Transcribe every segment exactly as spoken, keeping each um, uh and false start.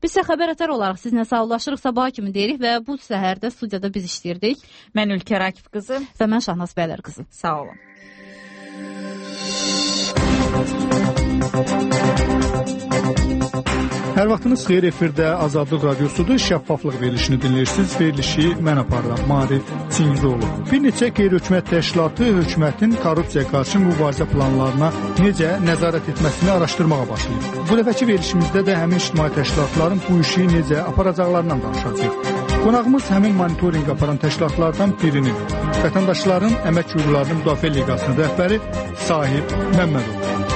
Biz isə xəbər ətər olaraq sizinlə sağollaşırıq, sabaha kimi deyirik və bu səhərdə studiyada biz işləyirdik. Mən Ülkər Akif qızı və mən Şahnaz Bəylər qızı. Sağ olun. Hər vaxtınız xeyir, efirdə Azadlıq Radiosudur. Şəffaflıq verilişini dinləyirsiniz. Verilişi mən aparıram, Marif Çingizoğlu. Bir neçə qeyri-hökumət təşkilatı hökumətin korrupsiyaya qarşı mübarizə planlarına necə nəzarət etməsini araşdırmağa başlayıb. Bu dəfəki verilişimizdə də həmin ictimai təşkilatların bu işi necə aparacaqlarından danışacağıq. Qonağımız həmin monitorinq aparan təşkilatlardan birinin, Vətəndaşların Əmək Hüquqlarının Müdafiə Liqasının rəhbəri Sahib Məmmədov.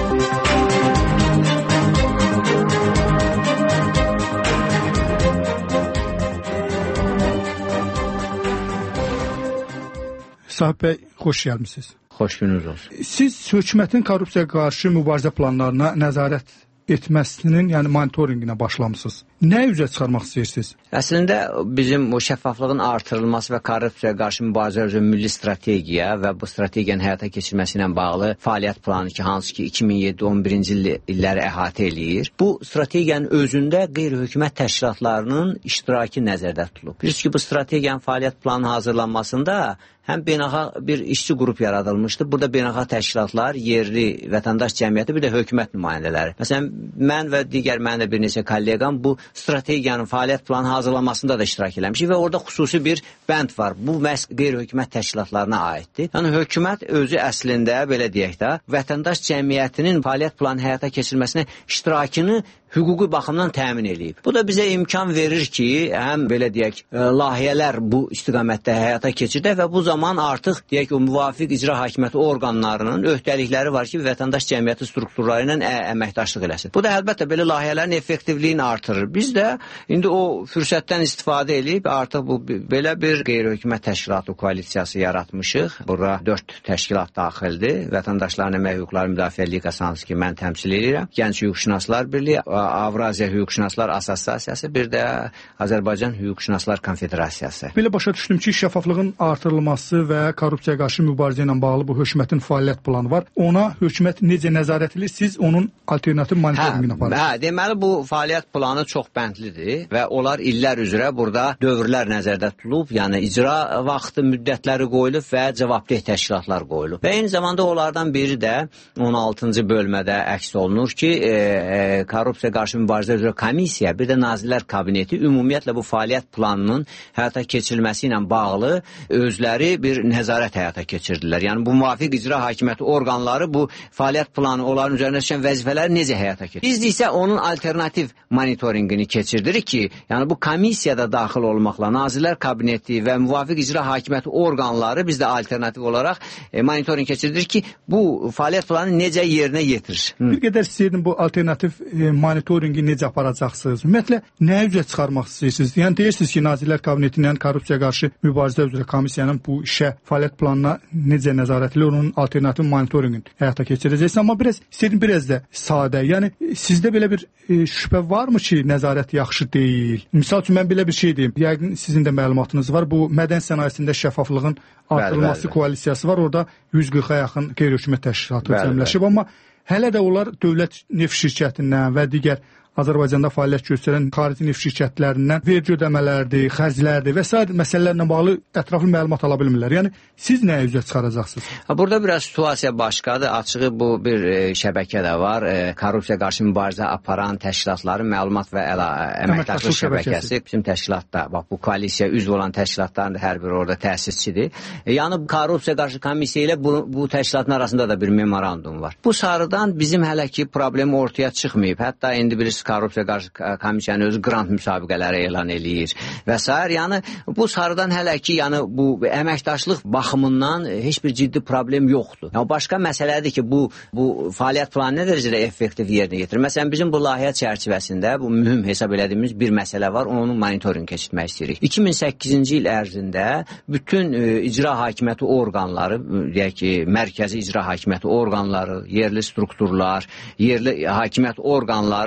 Sahib bəy, xoş gəlmisiniz. Xoş gününüz olsun. Siz hökumətin korrupsiyaya qarşı mübarizə planlarına nəzarət etməsinin, yəni monitorinqinə başlamısınız. Nə üzə çıxarmaq istəyirsiniz? Əslində bizim bu şəffaflığın artırılması və korrupsiyaya qarşı mübarizə üzrə milli strategiya və bu strategiyanın həyata keçirilməsi ilə bağlı fəaliyyət planı ki, hansı ki iki min yeddi on birinci illəri əhatə eləyir. Bu strategiyanın özündə qeyri-hökumət təşkilatlarının iştirakı nəzərdə tutulub. Bilirsiniz ki, bu strategiyanın fəaliyyət planı hazırlanmasında həm beynəlxalq bir işçi qrup yaradılmışdı. Burada beynəlxalq təşkilatlar, yerli vətəndaş cəmiyyəti, bir də hökumət nümayəndələri. Məsələn, mən və digər mənim də bir neçə kolleqam bu strategiyanın fəaliyyət planı hazırlanmasında da iştirak eləmişik və orada xüsusi bir bənd var. Bu məhz qeyri-hökumət təşkilatlarına aiddir. Yəni hökumət özü əslində, belə deyək də, vətəndaş cəmiyyətinin fəaliyyət planı həyata keçirilməsinə iştirakını hüquqi baxımdan təmin edib. Bu da bizə imkan verir ki, həm belə deyək, layihələr bu istiqamətdə həyata keçirdək və bu zaman artıq deyək o müvafiq icra hakimiyyəti orqanlarının öhdəlikləri var ki, vətəndaş cəmiyyəti strukturları ilə əməkdaşlıq eləsin. Bu da əlbəttə belə layihələrin effektivliyini artırır. Biz də indi o fürsətdən istifadə edib artıq bu belə bir qeyri-hökumət təşkilatı koalisiyası yaratmışıq. Burada dörd təşkilat daxildir. Vətəndaşların Əmək Hüquqları Müdafiə Liqası, hansı ki mən təmsil edirəm. Gənc Hüquqşünaslar Birliyi, Avraziya Hüquqşünaslar Assosiasiyası, bir də Azərbaycan Hüquqşünaslar Konfederasiyası. Belə başa düşdüm ki, şəffaflığın artırılması və korrupsiyaya qarşı mübarizə ilə bağlı bu hökumətin fəaliyyət planı var. Ona hökumət necə nəzarət edir? Siz onun alternativ monitorinqini aparırsınız. Hə, deməli bu fəaliyyət planı çox bəndlidir və onlar illər üzrə burada dövrlər nəzərdə tutulub, yəni icra vaxtı müddətləri qoyulub və cavabdeh təşkilatlar qoyulub. Və eyni zamanda onlardan biri də on altıncı bölmədə əks olunur ki, e, e, korrupsiya qarşı mübarizə üzrə komissiya, bir də Nazirlər Kabineti ümumiyyətlə bu fəaliyyət planının həyata keçirilməsi ilə bağlı özləri bir nəzarət həyata keçirdilər. Yəni bu müvafiq icra hakimiyyəti orqanları bu fəaliyyət planı, onların üzərində düşən vəzifələri necə həyata keçirir? Biz isə onun alternativ monitorinqini keçirdirik ki, yəni bu komissiyada daxil olmaqla Nazirlər Kabineti və müvafiq icra hakimiyyəti orqanları biz də alternativ olaraq e, monitorinq keçirdirik ki, bu fəaliyyət planı necə yerinə yetirir? Hı. Bir qədər istəyirdim bu alternativ e, monitorinqi necə aparacaqsınız? Ümumiyyətlə, nə üzrə çıxarmaq istəyirsiniz? Yəni, deyirsiniz ki, Nazirlər Kabinetindən korrupsiya qarşı mübarizə üzrə komissiyanın bu işə, fəaliyyət planına necə nəzarət edilir, onun alternativ monitorinqini həyata keçirəcəksiniz. Amma biraz, istəyirəm biraz da sadə. Yəni, sizdə belə bir e, şübhə varmı ki, nəzarət yaxşı deyil? Misal üçün, mən belə bir şey deyim. Yəqin sizin də məlumatınız var. Bu mədən sənayesində şəffaflığın artırılması bəli, bəli. koalisiyası var. Orada yüz qırxa yaxın qeyri-hökumət təşkilatı cəmləşib. Amma hələ də onlar dövlət neft şirkətindən və digər Azərbaycanda fəaliyyət göstərən xarici neft şirkətlərindən vergi ödəmələrdir, xərclərdir və s. məsələlərlə bağlı ətraflı məlumat ala bilmirlər. Yəni, siz nəyə üzə çıxaracaqsınız? Burada biraz situasiya başqadır. Açığı bu bir e, şəbəkə də var. E, korrupsiya qarşı mübarizə aparan təşkilatların məlumat və əla, əməkdaşlıq şəbəkəsi. Bizim təşkilatda, bax, bu koalisiya üzv olan təşkilatların da hər biri orada təsisçidir. E, yəni, korrupsiya qarşı komissiya ilə bu, bu təşkilatın arasında da bir memorandum var. Bu sarıdan bizim hələ ki problem ortaya çıxmayıb. Hətta indi bilirsiniz, korrupsiya qarşı komissiyanın özü grant müsabiqələri elan eləyir və s. Yəni bu sarıdan hələ ki, yəni bu əməkdaşlıq baxımından heç bir ciddi problem yoxdur. Yəni başqa məsələdir ki, bu bu fəaliyyət planı nə dərəcədə effektiv yerinə yetirir. Məsələn, bizim bu layihə çərçivəsində bu mühüm hesab elədiyimiz bir məsələ var, onun monitorinq keçirmək istəyirik. iki min səkkizinci il ərzində bütün e, icra hakimiyyəti orqanları, deyək ki, mərkəzi icra hakimiyyəti orqanları, yerli strukturlar, yerli hakimiyyət orqanları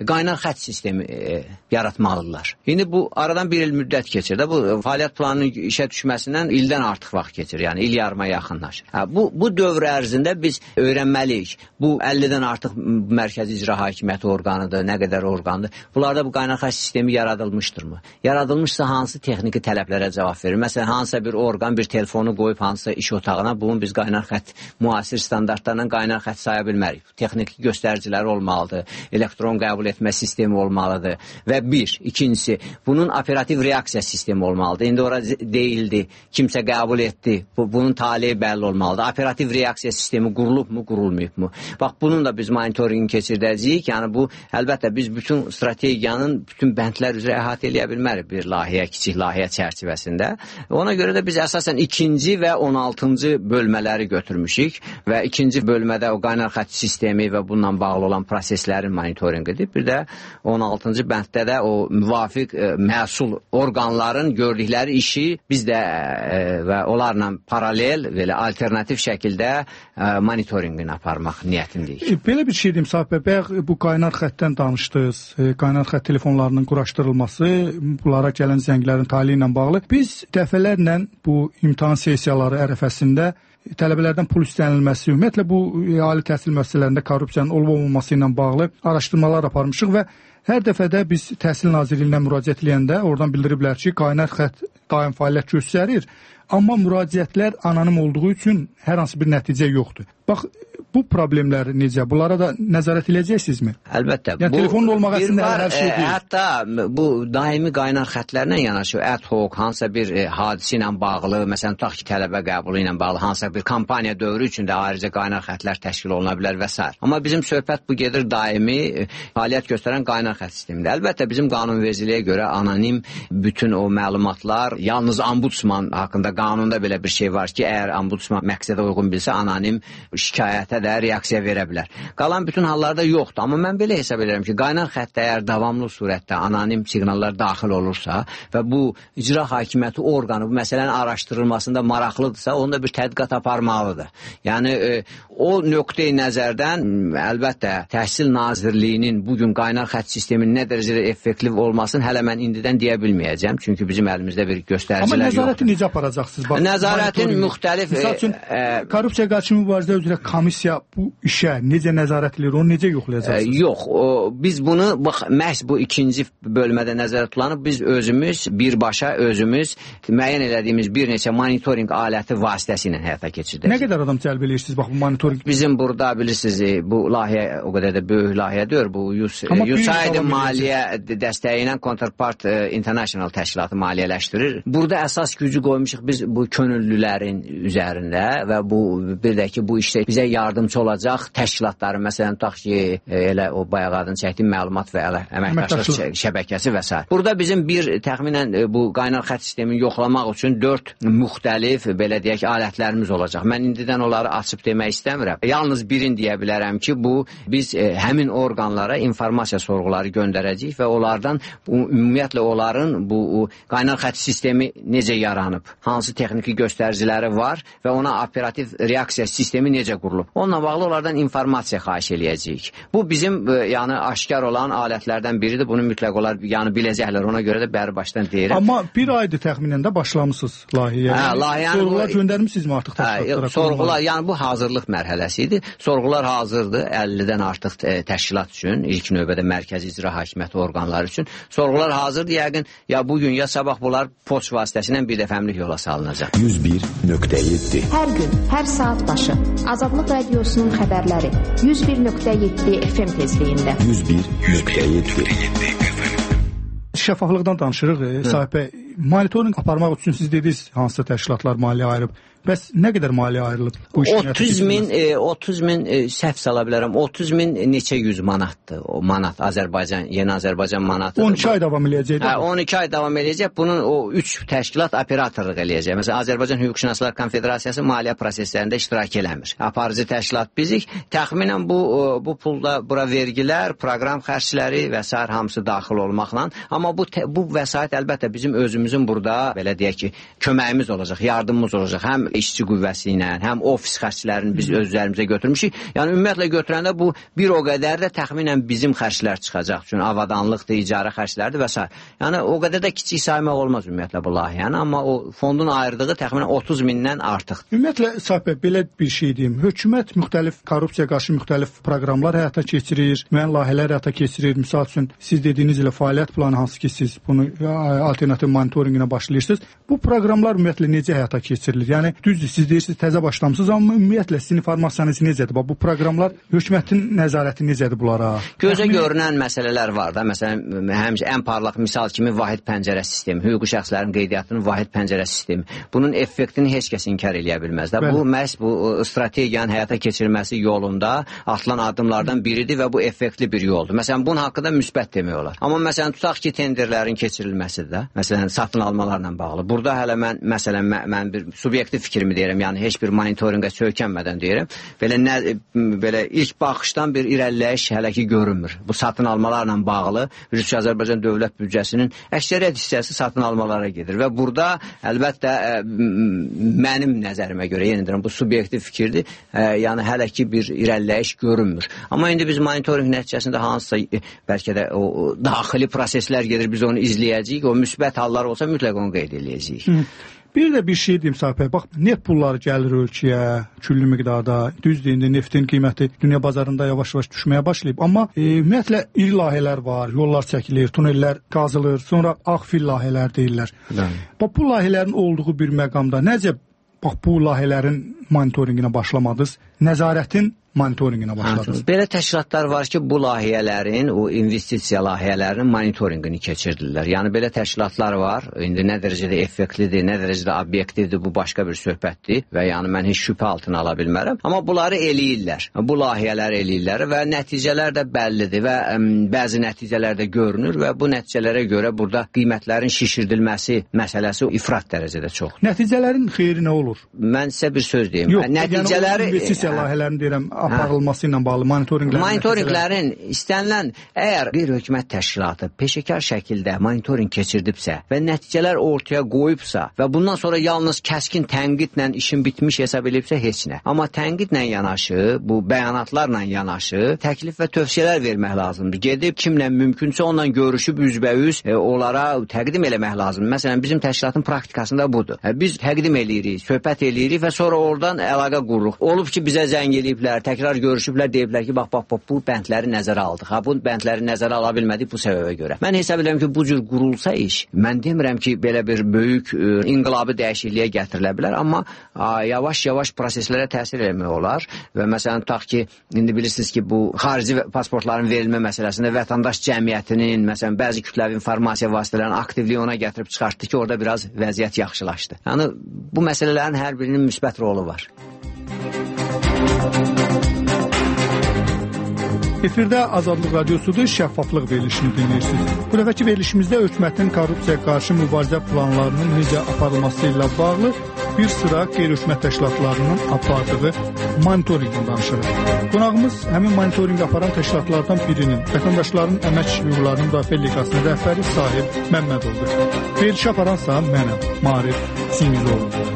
qaynar xətt sistemi e, yaratmalıdırlar. İndi bu aradan bir il müddət keçir də, bu fəaliyyət planının işə düşməsindən ildən artıq vaxt keçir, yəni il yarıma yaxınlaşır. Hə, bu, bu dövr ərzində biz öyrənməliyik. Bu əllidən artıq mərkəzi icra hakimiyyəti orqanıdır, nə qədər orqandır. Bunlarda bu qaynar xətt sistemi yaradılmışdırmı? Yaradılmışsa hansı texniki tələblərə cavab verir? Məsələn, hansısa bir orqan bir telefonu qoyub hansısa iş otağına, bunun biz qaynar xətt müasir standartlarla qaynar xətt saya bilmərik. Texniki göstəriciləri olmalıdır, elektron qəbul etmə sistemi olmalıdır və bir, ikincisi, bunun operativ reaksiya sistemi olmalıdır. İndi ora deyildi, kimsə qəbul etdi, bu, bunun taleyi bəlli olmalıdır. Operativ reaksiya sistemi qurulub mu, qurulmayıb mu? Bax, bunun da biz monitoringi keçirdəcəyik. Yəni bu, əlbəttə, biz bütün strategiyanın bütün bəndlər üzrə əhatə eləyə bilmərik bir layihə, kiçik layihə çərçivəsində. Ona görə də biz əsasən ikinci və on altıncı bölmələri götürmüşük və ikinci bölmədə o qaynar xətt sistemi və bununla bağlı olan proseslərin monitorinqidir. Bir də on altıncı bənddə də o müvafiq e, məsul orqanların gördükləri işi biz də e, və onlarla paralel, belə alternativ şəkildə e, monitorinqini aparmaq niyyətindəyik. E, belə bir şey deyim, Sabit bəy, bayaq bu qaynar xəttdən danışdınız, e, qaynar xətt telefonlarının quraşdırılması, bunlara gələn zənglərin taliyi ilə bağlı. Biz dəfələrlə bu imtahan sessiyaları ərəfəsində tələbələrdən pul istənilməsi, ümumiyyətlə bu ali təhsil müəssisələrində korrupsiyanın olub-olmaması ilə bağlı araşdırmalar aparmışıq və hər dəfədə biz Təhsil Nazirliyinə müraciət edəndə oradan bildiriblər ki, qaynar xətt daim fəaliyyət göstərir, amma müraciətlər anonim olduğu üçün hər hansı bir nəticə yoxdur. Bax, bu problemləri necə? Bunlara da nəzarət edəcəksinizmi? Əlbəttə. Yəni, telefonun olmaq əslində hər, hər şey deyil. Hətta bu daimi qaynar xəttlərlə yanaşı, ad hoc, hansısa bir e, hadisə ilə bağlı, məsələn, tutaq ki, tələbə qəbulu ilə bağlı, hansısa bir kampaniya dövrü üçün də ayrıca qaynar xəttlər təşkil oluna bilər və s. Amma bizim söhbət bu gedir daimi e, fəaliyyət göstərən qaynar xətt sistemində. Əlbəttə, bizim qanunvericiliyə görə anonim bütün o məlumatlar, yalnız ombudsman haqqında qanunda belə bir şey var ki, əgər ombudsman məqsədə uyğun bilsə, anonim şikayətə də reaksiya verə bilər. Qalan bütün hallarda yoxdur. Amma mən belə hesab edirəm ki, qaynar xəttə əgər davamlı surətdə anonim siqnallar daxil olursa və bu icra hakimiyyəti orqanı bu məsələnin araşdırılmasında maraqlıdırsa, onda bir tədqiqat aparmalıdır. Yəni, e, o nöqteyi nəzərdən əlbəttə Təhsil Nazirliyinin bugün qaynar xətt sisteminin nə dərəcədə effektiv olmasını hələ mən indidən deyə bilməyəcəm. Çünki bizim əlimizdə bir göstəricilər yoxdur. Amma nəzarəti necə aparacaqsınız? Bax, nəzarətin müxtəlif... Misal üçün, e, korrupsiya qarşı mübarizə üzrə komissiya bu işə necə nəzarət edir, onu necə yoxlayacaqsınız? E, yox, o, biz bunu bax, məhz bu ikinci bölmədə nəzərə tutulanıb, biz özümüz, birbaşa özümüz müəyyən elədiyimiz bir neçə monitoring aləti vasitəsilə həyata keçirdik. Nə qədər adam cəlb edirsiniz bax bu monitoring? Bizim burada bilirsiniz, bu layihə o qədər də böyük layihə deyil, bu U S A I D maliyyə dəstəyi ilə Counterpart International təşkilatı maliyyələşdirir. Burada əsas gücü qoymuşuq biz bu könüllülərin üzərində və bu bir də ki, bu işdə bizə yardımcı olacaq təşkilatların, məsələn, tutaq ki, elə o bayaq adını çəkdiyim məlumat və əməkdaşlıq şəbəkəsi və s. Burada bizim bir təxminən bu qaynar xətt sistemini yoxlamaq üçün dörd müxtəlif, belə deyək, alətlərimiz olacaq. Mən indidən onları açıb demək istəmirəm. Yalnız birini deyə bilərəm ki, bu biz e, həmin orqanlara informasiya sorğuları göndərəcəyik və onlardan bu, ümumiyyətlə onların bu o, qaynar xətt sistemi necə yaranıb, hansı texniki göstəriciləri var və ona operativ reaksiya sistemi necə qurulub. Onunla bağlı onlardan informasiya xahiş eləyəcəyik. Bu bizim e, yəni aşkar olan alətlərdən biridir. Bunu mütləq olar yəni biləcəklər. Ona görə də bəri başdan deyirəm. Amma bir aydır təxminən də başlamısınız layihəyə. Hə, layihəni sorğular göndərmisinizmi artıq təşkilatlara? Hə, sorğular, yəni bu hazırlıq mərhələsi idi. Sorğular hazırdır əllidən artıq təşkilat üçün, ilk növbədə mərkəzi icra hakimiyyəti orqanları üçün. Sorğular hazırdır. Yəqin ya bugün ya sabah bunlar poçt vasitəsilə bir dəfəmlik yola salınacaq. yüz bir nöqtə yeddi. Hər gün, hər saat başı Azadlıq Radiosunun xəbərləri yüz bir nöqtə yeddi F M tezliyində. yüz bir nöqtə yeddi. Şəffaflıqdan danışırıq. E, Sahib bəy, monitoring aparmaq üçün siz dediniz hansısa təşkilatlar maliyyə ayırıb. Bəs nə qədər maliyyə ayrılıb bu işin? otuz min, e, otuz min e, səhv sala bilərəm. otuz min neçə yüz manatdır. O manat Azərbaycan, Yeni Azərbaycan manatı. on iki ay davam eləyəcək. Hə, on iki ay davam eləyəcək. Bunun o üç təşkilat operatorluq eləyəcək. Məsələn, Azərbaycan Hüquqşünaslar Konfederasiyası maliyyə proseslərində iştirak eləmir. Aparıcı təşkilat bizik. Təxminən bu bu pulda bura vergilər, proqram xərcləri və sair hamısı daxil olmaqla, amma bu bu vəsait əlbəttə bizim özümüzün burada belə deyək ki, köməyimiz olacaq, yardımımız olacaq. Həm işçi qüvvəsi ilə, həm ofis xərclərini biz öz üzərimizə götürmüşük. Yəni ümumiyyətlə götürəndə bu bir o qədər də təxminən bizim xərclər çıxacaq. Çünki avadanlıqdır, icarə xərclərdir və s. Yəni o qədər də kiçik saymaq olmaz ümumiyyətlə bu layihəni, amma o fondun ayırdığı təxminən otuz mindən artıqdır. Ümumiyyətlə Sahib bəy, belə bir şey deyim. Hökumət müxtəlif korrupsiyaya qarşı müxtəlif proqramlar həyata keçirir, müəyyən layihələr həyata keçirir. Misal üçün siz dediyiniz ilə fəaliyyət planı hansı ki siz bunu alternativ monitorinqinə başlayırsınız. Bu proqramlar ümumiyyətlə necə həyata keçirilir? Yəni düzdür, siz deyirsiniz təzə başlamısınız, amma ümumiyyətlə sizin informasiyanız necədir? Bu proqramlar hökumətin nəzarəti necədir bunlara? Gözə görünən məsələlər var da. Məsələn, həmişə ən parlaq misal kimi vahid pəncərə sistemi, hüquqi şəxslərin qeydiyyatının vahid pəncərə sistemi. Bunun effektini heç kəs inkar eləyə bilməz də. Bu məhz bu strategiyanın həyata keçirilməsi yolunda atılan addımlardan biridir və bu effektli bir yoldur. Məsələn, bunun haqqında müsbət demək olar. Amma məsələn, tutaq ki, tenderlərin keçirilməsidir də. Məsələn, satın almalarla bağlı. Burada hələ mən məsələn mən, mən bir subyektiv fikrimi deyirəm. Yəni heç bir monitorinqə söykənmədən deyirəm. Belə nə belə ilk baxışdan bir irəliləyiş hələ ki görünmür. Bu satın almalarla bağlı Rusiya-Azərbaycan dövlət büdcəsinin əksəriyyət hissəsi satın almalara gedir və burada əlbəttə ə, mənim nəzərimə görə, yenə deyirəm, bu subyektiv fikirdir. Ə, yəni hələ ki bir irəliləyiş görünmür. Amma indi biz monitorinq nəticəsində hansısa bəlkə də o, o daxili proseslər gedir, biz onu izləyəcəyik. O müsbət hallar olsa mütləq onu qeyd edəcəyik. Hı. Bir də bir şey deyim Sahib bəy, bax, neft pulları gəlir ölkəyə küllü miqdarda. Düzdür, indi neftin qiyməti dünya bazarında yavaş-yavaş düşməyə başlayıb. Amma e, ümumiyyətlə iri layihələr var, yollar çəkilir, tunellər qazılır, sonra ağfil layihələr deyirlər. Bax, bu layihələrin olduğu bir məqamda necə bax, bu layihələrin monitorinqinə başlamadınız, nəzarətin monitorinqinə başladınız? Belə təşkilatlar var ki, bu layihələrin, o investisiya layihələrinin monitorinqini keçirdirlər. Yəni belə təşkilatlar var. İndi nə dərəcədə effektlidir, nə dərəcədə obyektivdir, bu başqa bir söhbətdir və yəni mən heç şübhə altına ala bilmərəm. Amma bunları eləyirlər. Bu layihələri eləyirlər və nəticələr də bəllidir və ə, bəzi nəticələr də görünür və bu nəticələrə görə burada qiymətlərin şişirdilməsi məsələsi ifrat dərəcədə çoxdur. Nəticələrin xeyri nə olur? Mən sizə bir söz deyim. Yox, nəticələri yəni investisiya layihələrini deyirəm, aparılması ilə bağlı monitorinqlərin. Monitorinqlərin istənilən, əgər bir hökumət təşkilatı peşəkar şəkildə monitorinq keçirdibsə və nəticələr ortaya qoyubsa və bundan sonra yalnız kəskin tənqidlə işin bitmiş hesab edibsə heç nə. Amma tənqidlə yanaşı, bu bəyanatlarla yanaşı təklif və tövsiyələr vermək lazımdır. Gedib kimlə mümkünsə onunla görüşüb üzbəüz e, onlara təqdim eləmək lazımdır. Məsələn, bizim təşkilatın praktikasında budur. E, biz təqdim eləyirik, söhbət eləyirik və sonra oradan əlaqə qururuq. Olub ki, bizə zəng eləyiblər, təkrar görüşüblər, deyiblər ki, bax, bax, bax, bu bəndləri nəzərə aldıq. Ha, bu bəndləri nəzərə ala bilmədik bu səbəbə görə. Mən hesab edirəm ki, bu cür qurulsa iş, mən demirəm ki, belə bir böyük ə, inqilabi dəyişikliyə gətirilə bilər, amma yavaş-yavaş proseslərə təsir eləmək olar və məsələn, tutaq ki, indi bilirsiniz ki, bu xarici pasportların verilmə məsələsində vətəndaş cəmiyyətinin, məsələn, bəzi kütləvi informasiya vasitələrinin aktivliyi ona gətirib çıxartdı ki, orada biraz vəziyyət yaxşılaşdı. Yəni, bu məsələlərin hər birinin müsbət rolu var. Efirdə Azadlıq Radiosudur, şəffaflıq verilişini dinləyirsiniz. Bu dəfəki verilişimizdə hökumətin korrupsiyaya qarşı mübarizə planlarının necə aparılması ilə bağlı bir sıra qeyri-hökumət təşkilatlarının apardığı monitorinqdən danışırıq. Qonağımız həmin monitorinq aparan təşkilatlardan birinin, vətəndaşların əmək hüquqlarının müdafiə liqasının rəhbəri Sahib Məmmədovdur. Verilişi aparansa mənəm, Marif Singizoğlu.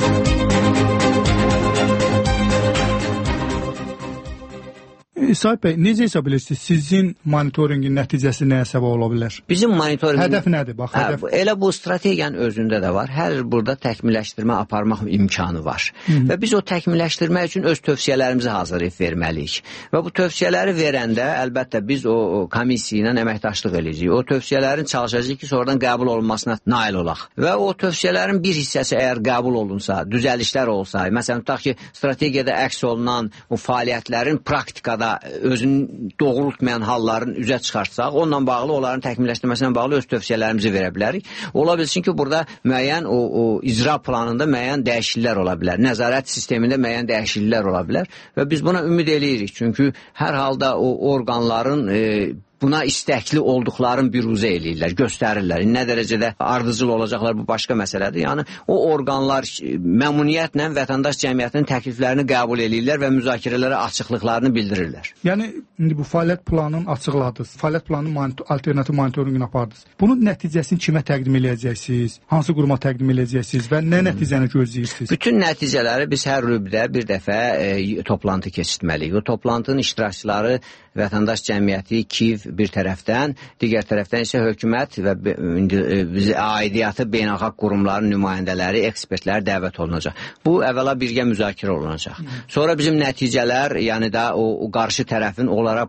Sahib bəy, necə hesab edirsiniz? Sizin monitorinqin nəticəsi nəyə səbəb ola bilər? Bizim monitorinqin... Hədəf nədir? Bax, hədəf... Hə, elə bu strategiyanın özündə də var. Hər il burada təkmilləşdirmə aparmaq imkanı var. Hı -hı. Və biz o təkmilləşdirmək üçün öz tövsiyələrimizi hazırlayıb verməliyik. Və bu tövsiyələri verəndə, əlbəttə, biz o, o komissiya ilə əməkdaşlıq edəcəyik. O tövsiyələrin çalışacaq ki, sonradan qəbul olunmasına nail olaq. Və o tövsiyələrin bir hissəsi əgər qəbul olunsa, düzəlişlər olsa, məsələn, tutaq ki, strategiyada əks olunan o fəaliyyətlərin praktikada özünü doğrultmayan halların üzə çıxartsaq, onunla bağlı, onların təkmilləşdirməsinə bağlı öz tövsiyələrimizi verə bilərik. Ola bilsin ki, burada müəyyən o, o icra planında müəyyən dəyişikliklər ola bilər. Nəzarət sistemində müəyyən dəyişikliklər ola bilər və biz buna ümid eləyirik. Çünki hər halda o orqanların e, buna istəkli olduqlarını biruzə eləyirlər, göstərirlər. Nə dərəcədə ardıcıl olacaqlar bu başqa məsələdir. Yəni o orqanlar məmnuniyyətlə vətəndaş cəmiyyətinin təkliflərini qəbul eləyirlər və müzakirələrə açıqlıqlarını bildirirlər. Yəni indi bu fəaliyyət planını açıqladınız. Fəaliyyət planının monitor, alternativ monitorinqini apardınız. Bunun nəticəsini kimə təqdim edəcəksiniz? Hansı quruma təqdim edəcəksiniz və nə nəticəni gözləyirsiniz? Bütün nəticələri biz hər rübdə bir dəfə e, toplantı keçirtməliyik. O toplantının iştirakçıları vətəndaş cəmiyyəti, KİV bir tərəfdən, digər tərəfdən isə hökumət və e, aidiyyatı beynəlxalq qurumların nümayəndələri, ekspertlər dəvət olunacaq. Bu əvvəla birgə müzakirə olunacaq. Sonra bizim nəticələr, yəni da o, o qarşı tərəfin onlara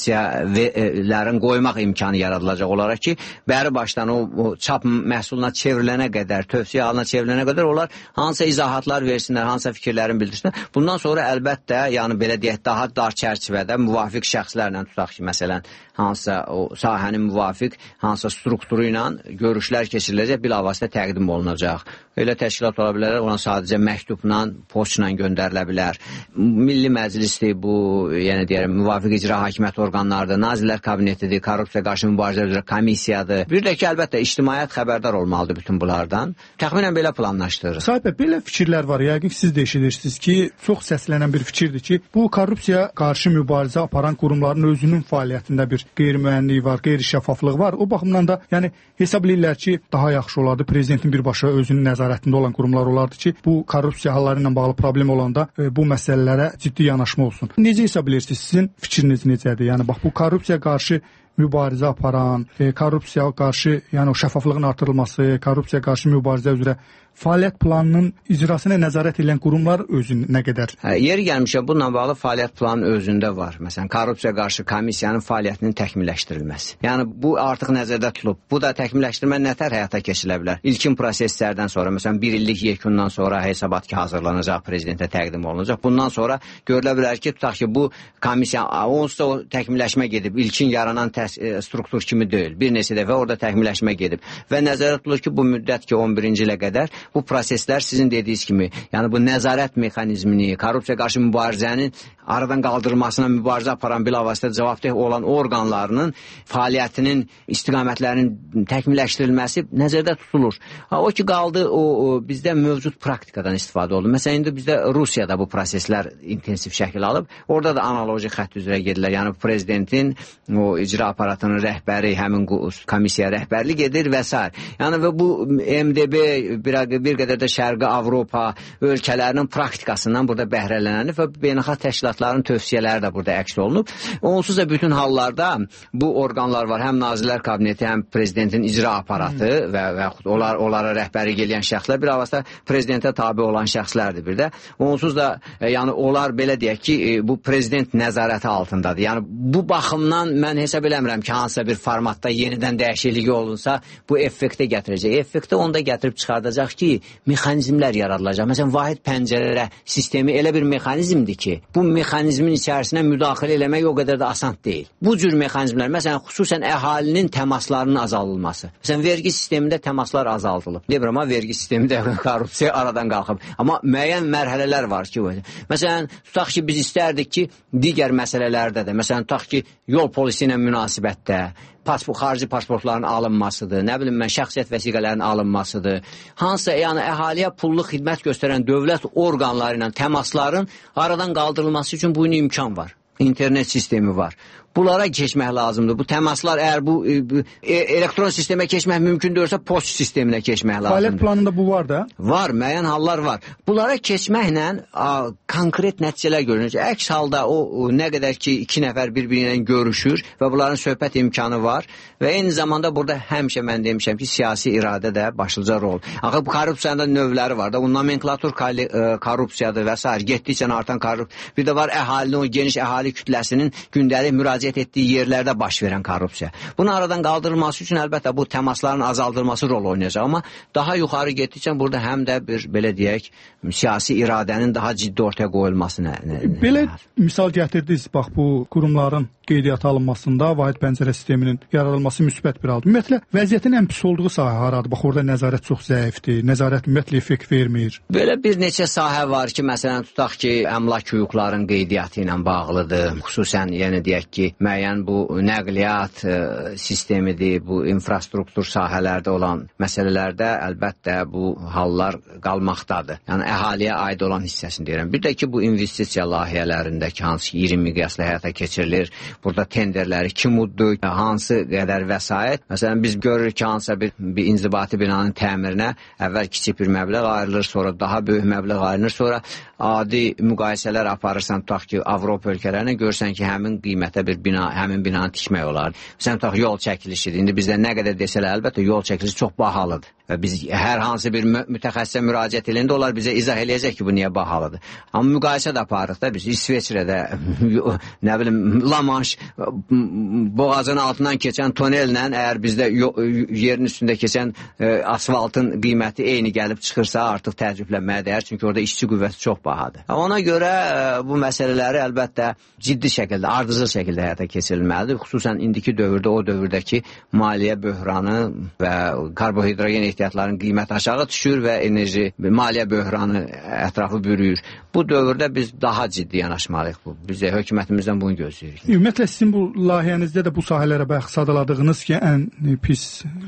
pozisiyələrin qoymaq imkanı yaradılacaq olaraq ki, bəri başdan o, o çap məhsuluna çevrilənə qədər, tövsiyə halına çevrilənə qədər onlar hansısa izahatlar versinlər, hansısa fikirlərin bildirsinlər. Bundan sonra əlbəttə, yəni belə deyək, daha dar çərçivədə müvafiq şəxslərlə tutaq ki, məsələn, hansısa o sahənin müvafiq, hansısa strukturu ilə görüşlər keçiriləcək, bilavasitə təqdim olunacaq. Elə təşkilat ola bilər, ona sadəcə məktubla, postla göndərilə bilər. Milli Məclisdir bu, yəni deyərəm, müvafiq icra hakimiyyət orqanlarıdır, Nazirlər Kabinetidir, korrupsiya qarşı mübarizə üzrə komissiyadır. Bir də ki, əlbəttə, ictimaiyyət xəbərdar olmalıdır bütün bunlardan. Təxminən belə planlaşdırırıq. Sahib bəy, belə fikirlər var. Yəqin siz də eşidirsiniz ki, çox səslənən bir fikirdir ki, bu korrupsiya qarşı mübarizə aparan qurumların özünün fəaliyyətində bir qeyri-müəyyənlik var, qeyri-şəffaflıq var. O baxımdan da, yəni hesab edirlər ki, daha yaxşı olardı prezidentin birbaşa özünün nəzarətində olan qurumlar olardı ki, bu korrupsiya halları ilə bağlı problem olanda e, bu məsələlərə ciddi yanaşma olsun. Necə hesab edirsiniz? Sizin fikriniz necədir? Yəni bax bu korrupsiya qarşı mübarizə aparan, e, korrupsiya qarşı, yəni o şəffaflığın artırılması, korrupsiya qarşı mübarizə üzrə fəaliyyət planının icrasına nəzarət edən qurumlar özü nə qədər? Hə, yeri gəlmişə bununla bağlı fəaliyyət planının özündə var. Məsələn, korrupsiya qarşı komissiyanın fəaliyyətinin təkmilləşdirilməsi. Yəni bu artıq nəzərdə tutulub. Bu da təkmilləşdirmə nətər həyata keçirilə bilər? İlkin proseslərdən sonra, məsələn, bir illik yekundan sonra hesabat ki hazırlanacaq, prezidentə təqdim olunacaq. Bundan sonra görülə bilər ki, tutaq ki, bu komissiya onsuz da o təkmilləşmə gedib, ilkin yaranan struktur kimi deyil. Bir neçə dəfə orada təkmilləşmə gedib və nəzərdə tutulur ki, bu müddət ki on birinci ilə qədər bu proseslər sizin dediyiniz kimi, yəni bu nəzarət mexanizmini, korrupsiya qarşı mübarizənin aradan qaldırılmasına mübarizə aparan bilavasitə cavabdeh olan orqanlarının fəaliyyətinin istiqamətlərinin təkmilləşdirilməsi nəzərdə tutulur. Ha, o ki qaldı, o, o bizdə mövcud praktikadan istifadə oldu. Məsələn, indi bizdə Rusiyada bu proseslər intensiv şəkil alıb. Orada da analoji xətt üzrə gedirlər. Yəni prezidentin o icra aparatının rəhbəri həmin komissiya rəhbərlik edir və s. Yəni və bu M D B bir, bir qədər də Şərqi Avropa ölkələrinin praktikasından burada bəhrələnəni və beynəlxalq təşkilatların tövsiyələri də burada əks olunub. Onsuz da bütün hallarda bu orqanlar var. Həm Nazirlər Kabineti, həm prezidentin icra aparatı hmm. və, və onlar, onlara rəhbərlik edən şəxslər bir avazda prezidentə tabi olan şəxslərdir bir də. Onsuz da e, yəni onlar belə deyək ki, e, bu prezident nəzarəti altındadır. Yəni bu baxımdan mən hesab eləmirəm ki, hansısa bir formatda yenidən dəyişiklik olunsa bu effektə gətirəcək. Effektə onda gətirib çıxardacaq ki, mexanizmlər yaradılacaq. Məsələn, vahid pəncərə sistemi elə bir mexanizmdir ki, bu mexanizmin içərisinə müdaxilə eləmək o qədər də asan deyil. Bu cür mexanizmlər, məsələn, xüsusən əhalinin təmaslarının azaldılması. Məsələn, vergi sistemində təmaslar azaldılıb. Deyirəm, amma vergi sistemində korrupsiya aradan qalxıb. Amma müəyyən mərhələlər var ki, məsələn, tutaq ki, biz istərdik ki, digər məsələlərdə də, məsələn, tutaq ki, yol polisi ilə münasibətdə, pasport, xarici pasportların alınmasıdır, nə bilim mən, şəxsiyyət vəsiqələrinin alınmasıdır. Hansısa, yəni əhaliyə pullu xidmət göstərən dövlət orqanları ilə təmasların aradan qaldırılması üçün bu imkan var. İnternet sistemi var. Bunlara keçmək lazımdır. Bu təmaslar əgər bu e, elektron sistemə keçmək mümkün deyilsə, post sisteminə keçmək lazımdır. Fəaliyyət planında bu var da? Var, müəyyən hallar var. Bunlara keçməklə a, konkret nəticələr görünür. Əks halda o, o nə qədər ki iki nəfər bir-biri ilə görüşür və bunların söhbət imkanı var və eyni zamanda burada həmişə mən demişəm ki, siyasi iradə də başlıca rol. Axı bu korrupsiyanın da növləri var da, o nomenklatur korrupsiyadır və s. Getdikcə artan korrupsiya. Bir də var əhalinin, o geniş əhali kütləsinin gündəlik müraciət etdiyi yerlərdə baş verən korrupsiya. Bunun aradan qaldırılması üçün əlbəttə bu təmasların azaldılması rol oynayacaq. Amma daha yuxarı getdikcə burada həm də bir, belə deyək, siyasi iradənin daha ciddi ortaya qoyulması nə? nə belə nə? Misal gətirdiniz, bax bu qurumların qeydiyyata alınmasında vahid pəncərə sisteminin yaradılması müsbət bir haldır. Ümumiyyətlə, vəziyyətin ən pis olduğu sahə haradır? Bax, orada nəzarət çox zəifdir, nəzarət ümumiyyətlə effekt vermir. Belə bir neçə sahə var ki, məsələn, tutaq ki, əmlak hüquqların qeydiyyatı ilə bağlıdır. Xüsusən, yəni deyək ki, müəyyən bu nəqliyyat e, sistemidir, bu infrastruktur sahələrdə olan məsələlərdə əlbəttə bu hallar qalmaqdadır. Yəni, əhaliyə aid olan hissəsini deyirəm. Bir də ki, bu investisiya layihələrindəki hansı ki, iri miqyaslı həyata keçirilir, burada tenderləri kim uddu, hansı qədər vəsait. Məsələn, biz görürük ki, hansısa bir, bir inzibati binanın təmirinə əvvəl kiçik bir məbləğ ayrılır, sonra daha böyük məbləğ ayrılır, sonra adi müqayisələr aparırsan, tutaq ki, Avropa ölkələrinə görsən ki, həmin qiymətə bir bina, həmin binanı tikmək olar. Məsələn, tutaq yol çəkilişidir. İndi bizdə nə qədər desələr, əlbəttə yol çəkilişi çox bahalıdır. Və biz hər hansı bir mütəxəssisə müraciət edəndə onlar bizə izah eləyəcək ki, bu niyə bahalıdır. Amma müqayisə də aparırıq da biz İsveçrədə, nə bilim, Lamanş boğazın altından keçən tonellə əgər bizdə yerin üstündə keçən e, asfaltın qiyməti eyni gəlib çıxırsa, artıq təəccüblənməyə dəyər, çünki orada işçi qüvvəsi çox bahadır. Ona görə e, bu məsələləri əlbəttə ciddi şəkildə, ardıcıl şəkildə həyata keçirilməlidir. Xüsusən indiki dövrdə, o dövrdəki maliyyə böhranı və karbohidrogen ehtiyatların qiyməti aşağı düşür və enerji, maliyyə böhranı ətrafı bürüyür. Bu dövrdə biz daha ciddi yanaşmalıyıq bu. Biz də hökumətimizdən bunu gözləyirik. Ümumiyyətlə sizin bu layihənizdə də bu sahələrə bayaq sadaladığınız ki, ən pis,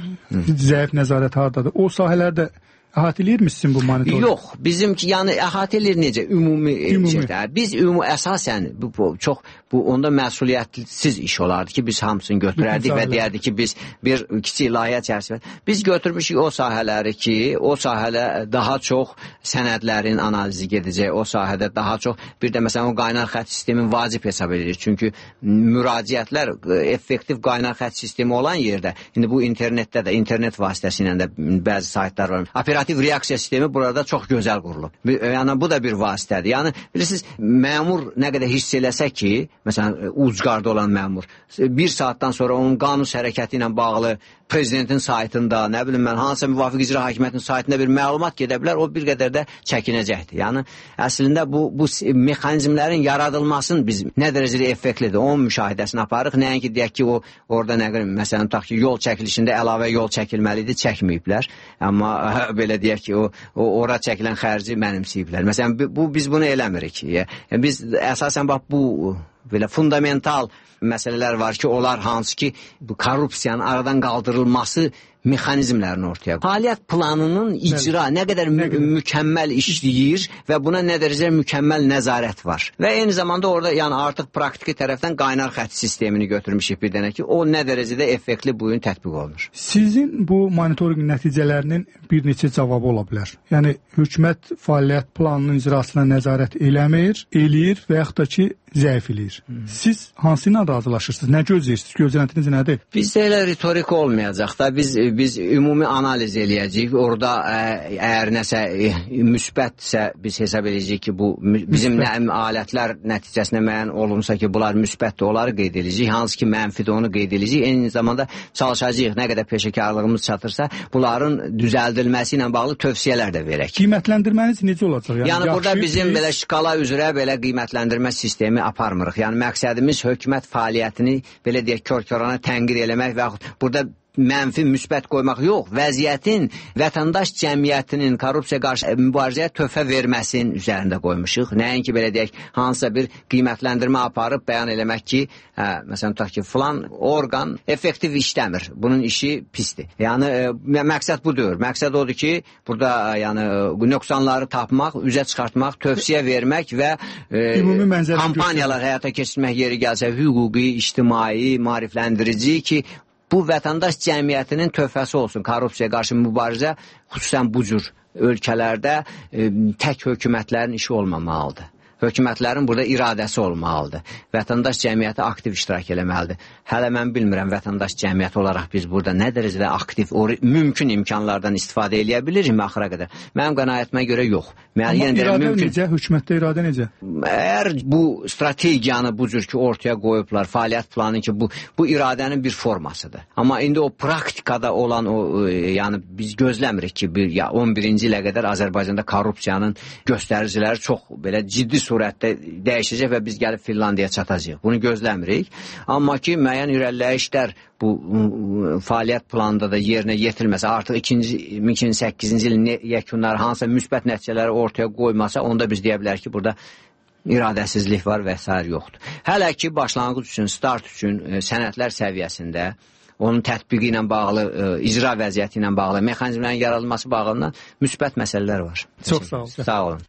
zəif nəzarət hardadır? O sahələrdə əhatə eləyirmişsin bu monitorinq? Yox, bizimki yəni əhatə edir necə? Ümumi, ümumi. Şeydə. Biz ümumi əsasən bu, bu çox bu onda məsuliyyətsiz iş olardı ki, biz hamısını götürərdik və deyərdik ki, biz bir kiçik layihə çərçivəsində biz götürmüşük o sahələri ki, o sahədə daha çox sənədlərin analizi gedəcək, o sahədə daha çox bir də məsələn o qaynar xətt sistemin vacib hesab edilir. Çünki müraciətlər effektiv qaynar xətt sistemi olan yerdə, indi bu internetdə də, internet vasitəsilə də bəzi saytlar var. Operativ reaksiya sistemi burada çox gözəl qurulub. Yəni bu da bir vasitədir. Yəni bilirsiniz, məmur nə qədər hiss eləsə ki, məsələn, ucqarda olan məmur, bir saatdan sonra onun qanun hərəkəti ilə bağlı prezidentin saytında, nə bilim mən, hansısa müvafiq icra hakimiyyətinin saytında bir məlumat gedə bilər, o bir qədər də çəkinəcəkdir. Yəni, əslində bu, bu mexanizmlərin yaradılmasının biz nə dərəcədə effektlidir, onun müşahidəsini aparırıq. Nəinki deyək ki, o orada nə qədər, məsələn, tutaq ki, yol çəkilişində əlavə yol çəkilməlidir, çəkməyiblər. Amma belə deyək ki, o, o ora çəkilən xərci mənimsəyiblər. Məsələn, bu, biz bunu eləmirik. Yəni, biz əsasən bax bu belə fundamental məsələlər var ki, onlar hansı ki, bu korrupsiyanın aradan qaldırılması mexanizmlərini ortaya qoyur. Fəaliyyət planının icra nə qədər mü mükəmməl işləyir və buna nə dərəcə mükəmməl nəzarət var. Və eyni zamanda orada yəni artıq praktiki tərəfdən qaynar xətt sistemini götürmüşük bir dənə ki, o nə dərəcədə effektli bu gün tətbiq olunur. Sizin bu monitorinq nəticələrinin bir neçə cavabı ola bilər. Yəni hökumət fəaliyyət planının icrasına nəzarət eləmir, eləyir və yaxud da ki, zəif eləyir. Hmm. Siz hansı ilə razılaşırsınız? Nə gözləyirsiniz? Gözləntiniz nədir? Bizdə elə ritorik olmayacaq da. Biz biz ümumi analiz eləyəcəyik. Orada ə, əgər nəsə ə, müsbətsə biz hesab edəcəyik ki, bu bizim nə, alətlər nəticəsində müəyyən olunsa ki, bunlar müsbətdir, onları qeyd edəcəyik. Hansı ki, mənfidir, onu qeyd edəcəyik. Eyni zamanda çalışacağıq, nə qədər peşəkarlığımız çatırsa, bunların düzəldilməsi ilə bağlı tövsiyələr də verək. Qiymətləndirməniz necə olacaq? Yəni, yəni burada yaxşı, bizim biz... belə şkala üzrə belə qiymətləndirmə sistemi aparmırıq. Yəni məqsədimiz hökumət fəaliyyətini belə deyək kör-körana tənqid eləmək və yaxud burada mənfi, müsbət qoymaq yox, vəziyyətin vətəndaş cəmiyyətinin korrupsiya qarşı mübarizəyə töhfə verməsinin üzərində qoymuşuq. Nəinki belə deyək, hansısa bir qiymətləndirmə aparıb bəyan eləmək ki, hə, məsələn tutaq ki, filan orqan effektiv işləmir. Bunun işi pisdir. Yəni ə, məqsəd budur. Məqsəd odur ki, burada ə, yəni nöqsanları tapmaq, üzə çıxartmaq, tövsiyə vermək və ə, kampaniyalar həyata keçirmək yeri gəlsə hüquqi, ictimai, maarifləndirici ki, bu vətəndaş cəmiyyətinin töhfəsi olsun. Korrupsiya qarşı mübarizə xüsusən bu cür ölkələrdə e, tək hökumətlərin işi olmamalıdır. Hökumətlərin burada iradəsi olmalıdır. Vətəndaş cəmiyyəti aktiv iştirak eləməlidir. Hələ mən bilmirəm, vətəndaş cəmiyyəti olaraq biz burada nə dərəcədə aktiv, o mümkün imkanlardan istifadə eləyə bilirik mi axıra qədər? Mənim qənaətimə görə yox. Mən Amma yenə iradə mümkün... necə? Hökumətdə iradə necə? Əgər bu strategiyanı bu cür ki ortaya qoyublar, fəaliyyət planı ki, bu, bu iradənin bir formasıdır. Amma indi o praktikada olan o, yəni biz gözləmirik ki, bir, ya on birinci ilə qədər Azərbaycanda korrupsiyanın göstəriciləri çox belə ciddi surətdə dəyişəcək və biz gəlib Finlandiyaya çatacağıq. Bunu gözləmirik. Amma ki, müəyyən irəliləyişlər bu fəaliyyət planında da yerinə yetirilməsə, artıq iki min səkkizinci ilin yekunları hansısa müsbət nəticələri ortaya qoymasa, onda biz deyə bilərik ki, burada iradəsizlik var və s. yoxdur. Hələ ki, başlanğıc üçün, start üçün sənədlər səviyyəsində onun tətbiqi ilə bağlı, icra vəziyyəti ilə bağlı, mexanizmlərin yaradılması bağından müsbət məsələlər var. Çox sağ olun. Sağ olun.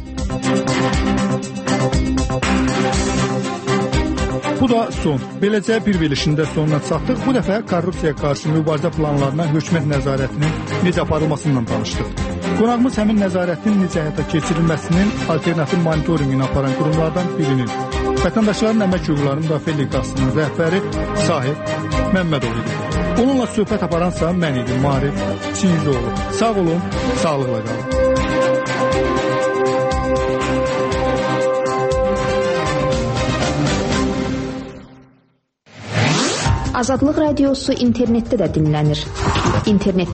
Bu da son. Beləcə bir verilişində sonuna çatdıq. Bu dəfə korrupsiyaya qarşı mübarizə planlarına hökumət nəzarətinin necə aparılmasından danışdıq. Qonağımız həmin nəzarətin necə həyata keçirilməsinin alternativ monitorinqini aparan qurumlardan birinin, Vətəndaşların Əmək Hüquqlarının Müdafiə Liqasının rəhbəri Sahib Məmmədov idi. Onunla söhbət aparansa mən idim, Marif Çingizoğlu. Sağ olun, sağlıqla qalın. Azadlıq Radiosu internetdə də dinlənir. İnternet